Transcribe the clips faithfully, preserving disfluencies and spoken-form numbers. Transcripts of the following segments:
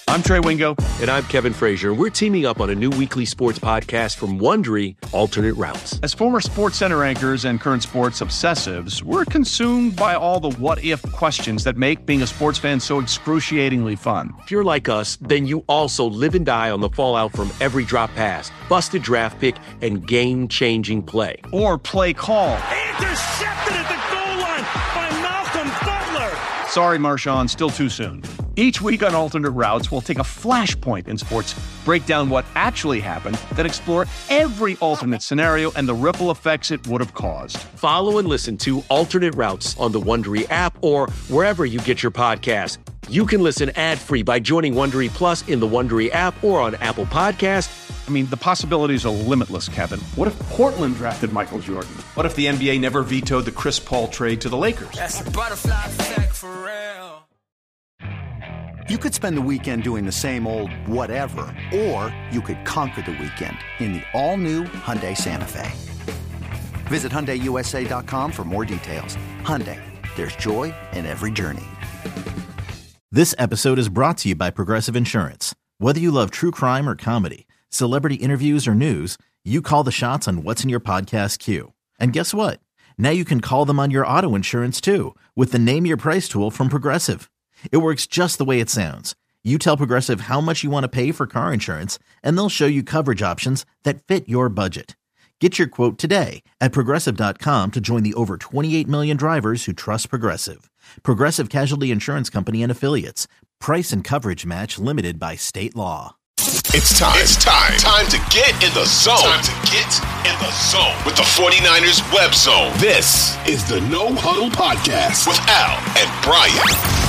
I'm Trey Wingo. And I'm Kevin Frazier. We're teaming up on a new weekly sports podcast from Wondery, Alternate Routes. As former Sports Center anchors and current sports obsessives, we're consumed by all the what-if questions that make being a sports fan so excruciatingly fun. If you're like us, then you also live and die on the fallout from every drop pass, busted draft pick, and game-changing play. Or play call. Intercepted at the goal line by Malcolm Butler. Sorry, Marshawn, still too soon. Each week on Alternate Routes, we'll take a flashpoint in sports, break down what actually happened, then explore every alternate scenario and the ripple effects it would have caused. Follow and listen to Alternate Routes on the Wondery app or wherever you get your podcasts. You can listen ad-free by joining Wondery Plus in the Wondery app or on Apple Podcasts. I mean, the possibilities are limitless, Kevin. What if Portland drafted Michael Jordan? What if the N B A never vetoed the Chris Paul trade to the Lakers? That's a butterfly effect for real. You could spend the weekend doing the same old whatever, or you could conquer the weekend in the all-new Hyundai Santa Fe. Visit Hyundai U S A dot com for more details. Hyundai, there's joy in every journey. This episode is brought to you by Progressive Insurance. Whether you love true crime or comedy, celebrity interviews or news, you call the shots on what's in your podcast queue. And guess what? Now you can call them on your auto insurance too with the Name Your Price tool from Progressive. It works just the way it sounds. You tell Progressive how much you want to pay for car insurance, and they'll show you coverage options that fit your budget. Get your quote today at Progressive dot com to join the over twenty-eight million drivers who trust Progressive. Progressive Casualty Insurance Company and Affiliates. Price and coverage match limited by state law. It's time. It's time. Time to get in the zone. Time to get in the zone with the 49ers Web Zone. This is the No Huddle Podcast with Al and Brian.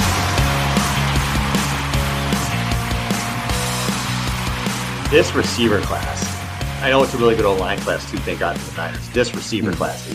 This receiver class, I know it's a really good old line class too, thank God for the Niners. This receiver mm-hmm. class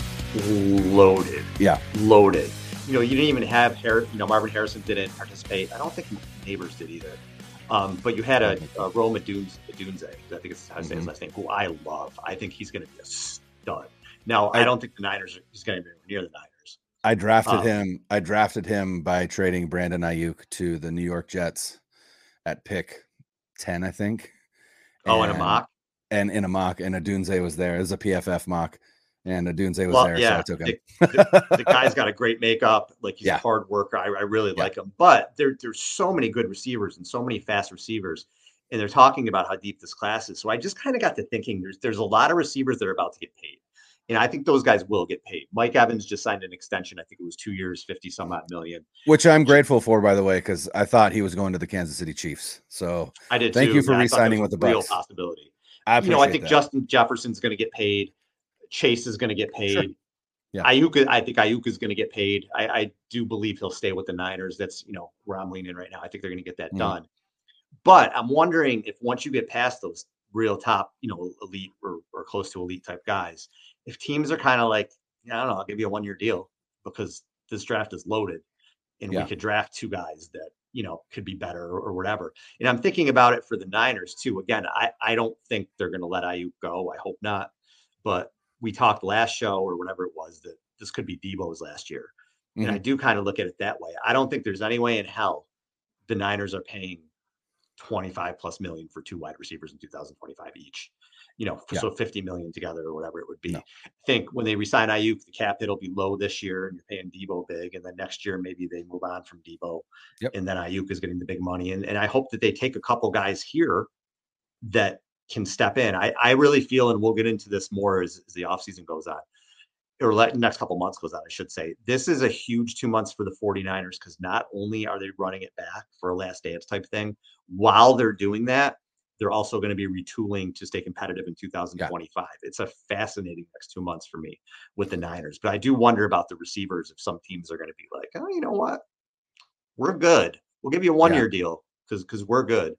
is loaded. Yeah. Loaded. You know, you didn't even have, Har- you know, Marvin Harrison didn't participate. I don't think Neighbors did either. Um, but you had a, a Rome Adunze, Adunze, I think it's how to say his last name, who I love. I think he's going to be a stud. Now, I, I don't think the Niners, are, he's going to be near the Niners. I drafted um, him. I drafted him by trading Brandon Ayuk to the New York Jets at pick ten, I think. Oh, and, in a mock? And in a mock, and Adunze was there. It was a P F F mock, and Adunze was well, there, yeah, so I took him. The, the, the guy's got a great makeup. Like, he's yeah. a hard worker. I, I really yeah. like him. But there, there's so many good receivers and so many fast receivers, and they're talking about how deep this class is. So I just kind of got to thinking there's there's a lot of receivers that are about to get paid. And I think those guys will get paid. Mike Evans just signed an extension. I think it was two years, fifty some odd million. Which I'm grateful for, by the way, because I thought he was going to the Kansas City Chiefs. So I did thank too. you for yeah, re-signing with the Bucs. Real possibility. I you know, I think that. Justin Jefferson's going to get paid. Chase is going to get paid. Sure. Yeah. Ayuk, I think Ayuk is going to get paid. I, I do believe he'll stay with the Niners. That's, you know, where I'm leaning right now. I think they're going to get that mm. done. But I'm wondering if once you get past those real top, you know, elite or, or close to elite type guys, if teams are kind of like, I don't know, I'll give you a one-year deal because this draft is loaded and yeah. we could draft two guys that, you know, could be better or, or whatever. And I'm thinking about it for the Niners too. Again, I, I don't think they're going to let Ayuk go. I hope not. But we talked last show or whatever it was that this could be Debo's last year. Mm-hmm. And I do kind of look at it that way. I don't think there's any way in hell the Niners are paying twenty-five plus million for two wide receivers in two thousand twenty-five each. You know, yeah. so fifty million together or whatever it would be. No. I think when they resign Ayuk, the cap hit will be low this year and you're paying Debo big. And then next year, maybe they move on from Debo. Yep. And then Ayuk is getting the big money. And, and I hope that they take a couple guys here that can step in. I, I really feel, and we'll get into this more as, as the offseason goes on, or let next couple months goes on, I should say. This is a huge two months for the 49ers because not only are they running it back for a last dance type thing, while they're doing that, they're also going to be retooling to stay competitive in two thousand twenty-five. Yeah. It's a fascinating next two months for me with the Niners. But I do wonder about the receivers if some teams are going to be like, oh, you know what? We're good. We'll give you a one-year yeah. deal because because we're good.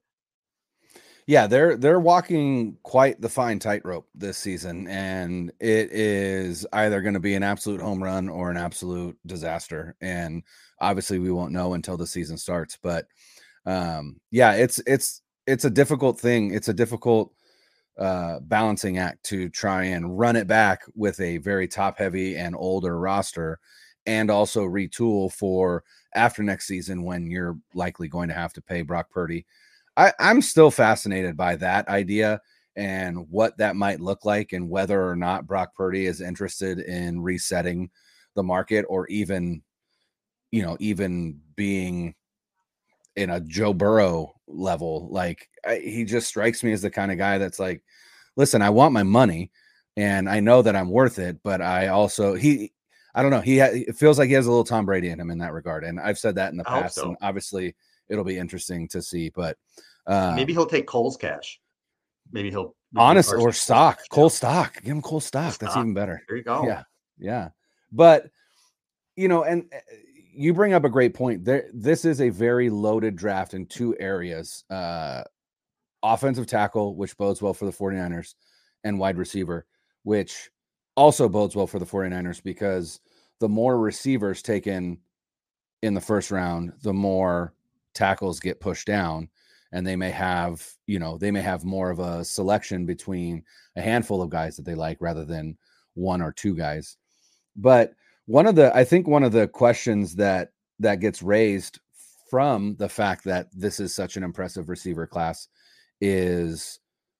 Yeah, they're they're walking quite the fine tightrope this season, and it is either going to be an absolute home run or an absolute disaster. And obviously, we won't know until the season starts. But um, yeah, it's it's it's a difficult thing. It's a difficult uh, balancing act to try and run it back with a very top heavy and older roster, and also retool for after next season when you're likely going to have to pay Brock Purdy. I, I'm still fascinated by that idea and what that might look like and whether or not Brock Purdy is interested in resetting the market or even, you know, even being in a Joe Burrow level. Like I, he just strikes me as the kind of guy that's like, listen, I want my money and I know that I'm worth it, but I also, he, I don't know. He ha- it feels like he has a little Tom Brady in him in that regard. And I've said that in the I hope past so. and obviously it'll be interesting to see, but uh, maybe he'll take Cole's cash. Maybe he'll honest or stock, cash, Cole yeah. stock, give him Cole stock. Stock. That's even better. There you go. Yeah. Yeah. But you know, and you bring up a great point there. This is a very loaded draft in two areas, uh, offensive tackle, which bodes well for the 49ers, and wide receiver, which also bodes well for the 49ers because the more receivers taken in the first round, the more tackles get pushed down, and they may have, you know, they may have more of a selection between a handful of guys that they like rather than one or two guys. But one of the, I think one of the questions that that gets raised from the fact that this is such an impressive receiver class is,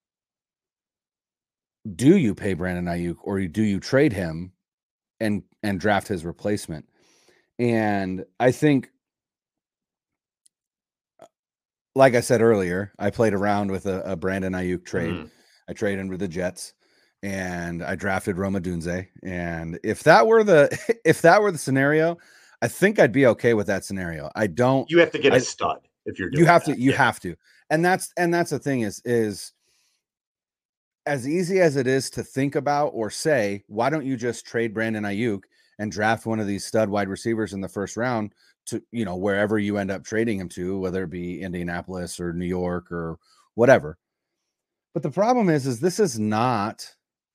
do you pay Brandon Ayuk or do you trade him and and draft his replacement? And I think, like I said earlier, I played around with a, a Brandon Ayuk trade. Mm-hmm. I traded him with the Jets and I drafted Rome Odunze. And if that were the if that were the scenario, I think I'd be okay with that scenario. I don't. You have to get a I, stud if you're doing you have that. to. You yeah. have to. And that's and that's the thing is is as easy as it is to think about or say, why don't you just trade Brandon Ayuk and draft one of these stud wide receivers in the first round to, you know, wherever you end up trading him to, whether it be Indianapolis or New York or whatever. But the problem is, is this is not,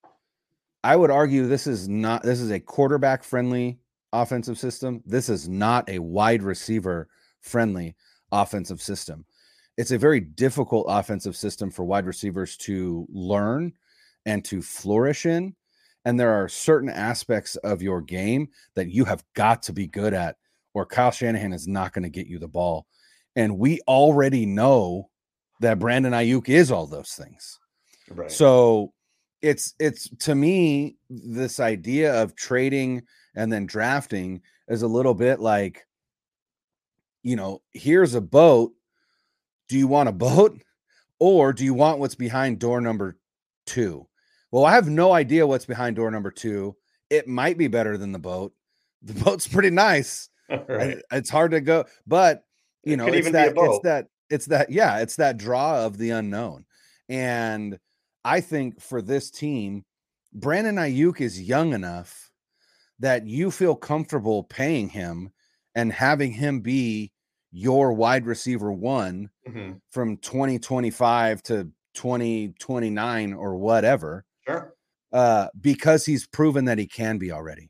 I would argue this is not, this is a quarterback friendly offensive system. This is not a wide receiver friendly offensive system. It's a very difficult offensive system for wide receivers to learn and to flourish in. And there are certain aspects of your game that you have got to be good at, or Kyle Shanahan is not going to get you the ball. And we already know that Brandon Ayuk is all those things. Right. So it's, it's to me, this idea of trading and then drafting is a little bit like, you know, here's a boat. Do you want a boat or do you want what's behind door number two? Well, I have no idea what's behind door number two. It might be better than the boat. The boat's pretty nice. Right. I, it's hard to go, but you it know, could it's even that, be a boat. it's that, it's that, yeah, it's that draw of the unknown. And I think for this team, Brandon Ayuk is young enough that you feel comfortable paying him and having him be your wide receiver one mm-hmm. from twenty twenty-five to twenty twenty-nine or whatever. Sure. Uh, because he's proven that he can be already.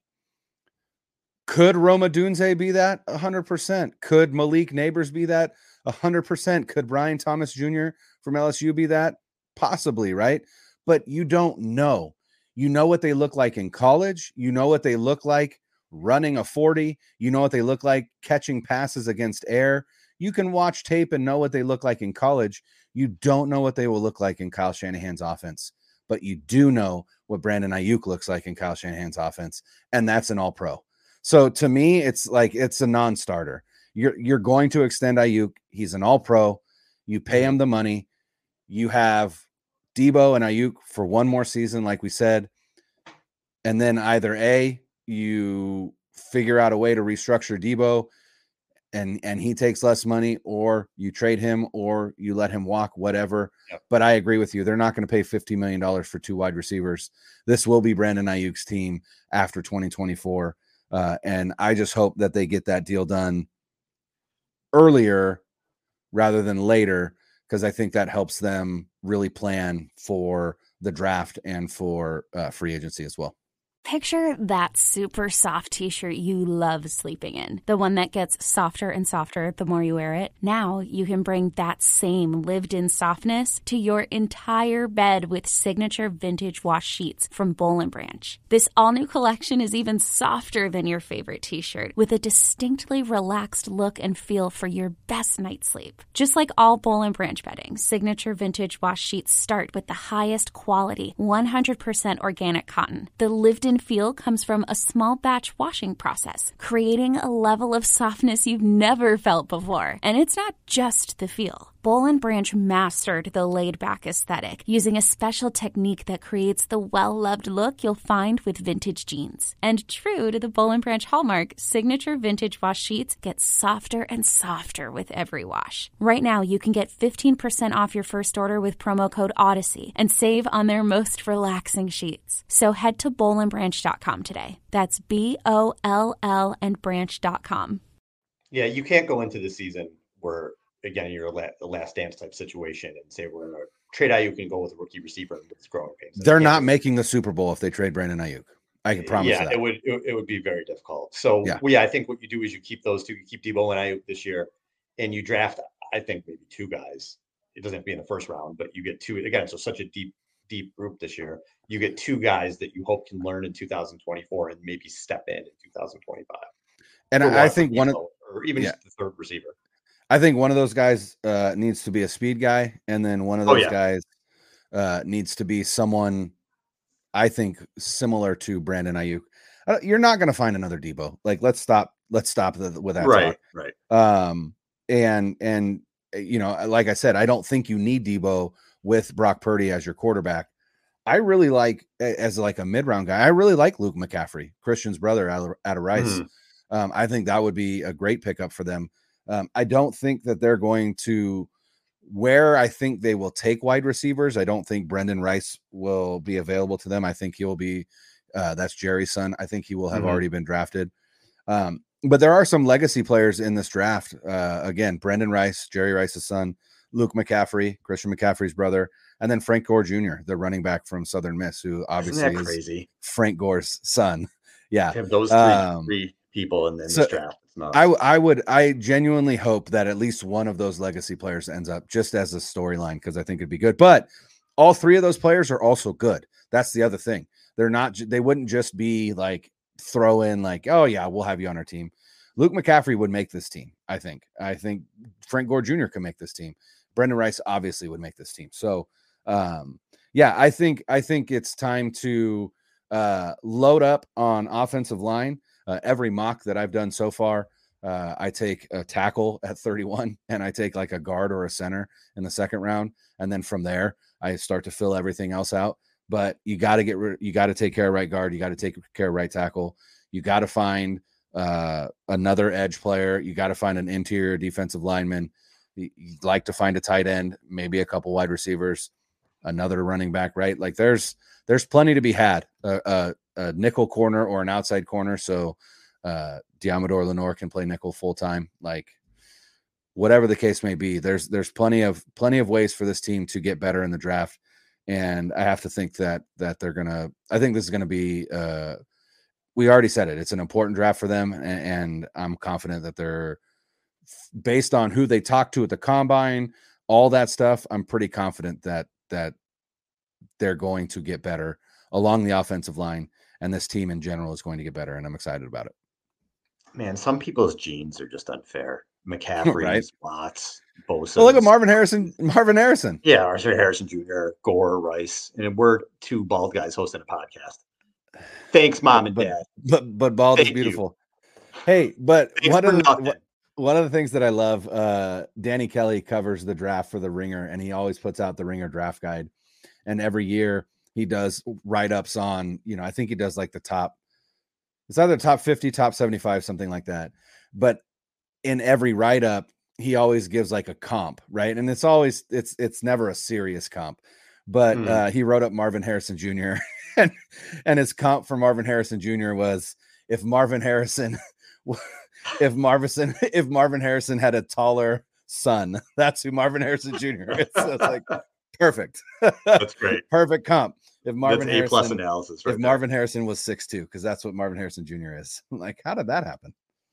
Could Rome Odunze be that? A hundred percent. Could Malik Neighbors be that? A hundred percent. Could Brian Thomas Junior from L S U be that? Possibly, right? But you don't know. You know what they look like in college. You know what they look like running a forty. You know what they look like catching passes against air. You can watch tape and know what they look like in college. You don't know what they will look like in Kyle Shanahan's offense, but you do know what Brandon Ayuk looks like in Kyle Shanahan's offense, and that's an all-pro. So to me, it's like it's a non-starter. You're you're going to extend Ayuk. He's an all-pro. You pay him the money. You have Debo and Ayuk for one more season, like we said, and then either A, you figure out a way to restructure Debo and, and he takes less money, or you trade him, or you let him walk, whatever. Yep. But I agree with you. They're not going to pay fifty million dollars for two wide receivers. This will be Brandon Ayuk's team after twenty twenty-four. Uh, and I just hope that they get that deal done earlier rather than later, because I think that helps them really plan for the draft and for uh, free agency as well. Picture that super soft t-shirt you love sleeping in. The one that gets softer and softer the more you wear it. Now you can bring that same lived-in softness to your entire bed with signature vintage wash sheets from Boll and Branch. This all-new collection is even softer than your favorite t-shirt, with a distinctly relaxed look and feel for your best night's sleep. Just like all Boll and Branch bedding, signature vintage wash sheets start with the highest quality, one hundred percent organic cotton. The lived-in feel comes from a small batch washing process, creating a level of softness you've never felt before. And it's not just the feel. Boll and Branch mastered the laid-back aesthetic using a special technique that creates the well-loved look you'll find with vintage jeans. And true to the Boll and Branch hallmark, signature vintage wash sheets get softer and softer with every wash. Right now, you can get fifteen percent off your first order with promo code Odyssey and save on their most relaxing sheets. So head to boll and branch dot com today. That's B O L L and branch dot com. Yeah, you can't go into the season where, again, you're a, la- a last dance type situation and say we're going to trade Ayuk and go with a rookie receiver with his growing pains. They're not making the Super Bowl if they trade Brandon Ayuk. I can promise yeah, that. it would it, it would be very difficult. So yeah. Well, yeah, I think what you do is you keep those two, you keep Debo and Ayuk this year, and you draft, I think, maybe two guys. It doesn't have to be in the first round, but you get two again. So such a deep, deep group this year. You get two guys that you hope can learn in two thousand twenty-four and maybe step in in two thousand twenty-five. And I, I think one of, or even yeah. just the third receiver. I think one of those guys uh, needs to be a speed guy, and then one of those oh, yeah. guys uh, needs to be someone I think similar to Brandon Ayuk. Uh, you're not going to find another Debo. Like, let's stop. Let's stop the, with that. Right, talk. right. Um, and and you know, like I said, I don't think you need Debo with Brock Purdy as your quarterback. I really like as like a mid round guy. I really like Luke McCaffrey, Christian's brother out of, out of Rice. Mm-hmm. Um, I think that would be a great pickup for them. Um, I don't think that they're going to where I think they will take wide receivers. I don't think Brendan Rice will be available to them. I think he will be, uh, that's Jerry's son. I think he will have mm-hmm. already been drafted. Um, but there are some legacy players in this draft. Uh, again, Brendan Rice, Jerry Rice's son, Luke McCaffrey, Christian McCaffrey's brother, and then Frank Gore Junior, the running back from Southern Miss, who obviously is crazy? Frank Gore's son. Yeah. Have those three, um, three people in, in so this draft. Not... I, I would, I genuinely hope that at least one of those legacy players ends up just as a storyline, because I think it'd be good. But all three of those players are also good. That's the other thing. They're not, they wouldn't just be like throw in like, oh yeah, we'll have you on our team. Luke McCaffrey would make this team. I think, I think Frank Gore Junior can make this team. Brendan Rice obviously would make this team. So um, yeah, I think, I think it's time to uh, load up on offensive line. Uh, every mock that I've done so far, uh, I take a tackle at thirty-one and I take like a guard or a center in the second round. And then from there, I start to fill everything else out. But you got to get, rid- you got to take care of right guard. You got to take care of right tackle. You got to find uh, another edge player. You got to find an interior defensive lineman. You'd like to find a tight end, maybe a couple wide receivers, another running back, right? Like there's, there's plenty to be had. Uh, uh, a nickel corner or an outside corner. So uh, Diamador Lenore can play nickel full time. Like whatever the case may be, there's, there's plenty of, plenty of ways for this team to get better in the draft. And I have to think that, that they're going to, I think this is going to be, uh, we already said it. It's an important draft for them. And, and I'm confident that they're based on who they talk to at the combine, all that stuff. I'm pretty confident that, that they're going to get better along the offensive line. And this team in general is going to get better, and I'm excited about it. Man, some people's genes are just unfair. McCaffrey, right? Watts, Bosa. Well, look at Marvin Harrison. Marvin Harrison. Yeah, Arthur Harrison Junior, Gore, Rice, and we're two bald guys hosting a podcast. Thanks, mom and but, dad. But but bald Thank is beautiful. You. Hey, but one of the one of the things that I love, uh, Danny Kelly covers the draft for the Ringer, and he always puts out the Ringer draft guide, and every year he does write-ups on, you know, I think he does like the top, it's either top fifty, top seventy-five, something like that. But in every write-up, he always gives like a comp, right? And it's always, it's, it's never a serious comp, but mm. uh, he wrote up Marvin Harrison Junior and, and his comp for Marvin Harrison Junior was if Marvin Harrison, if Marvin, if Marvin Harrison had a taller son, that's who Marvin Harrison Junior is. So it's like, perfect. That's great. Perfect comp. if Marvin that's A plus Harrison, analysis. Right if there. Marvin Harrison was six two, because that's what Marvin Harrison Junior is. Like, how did that happen?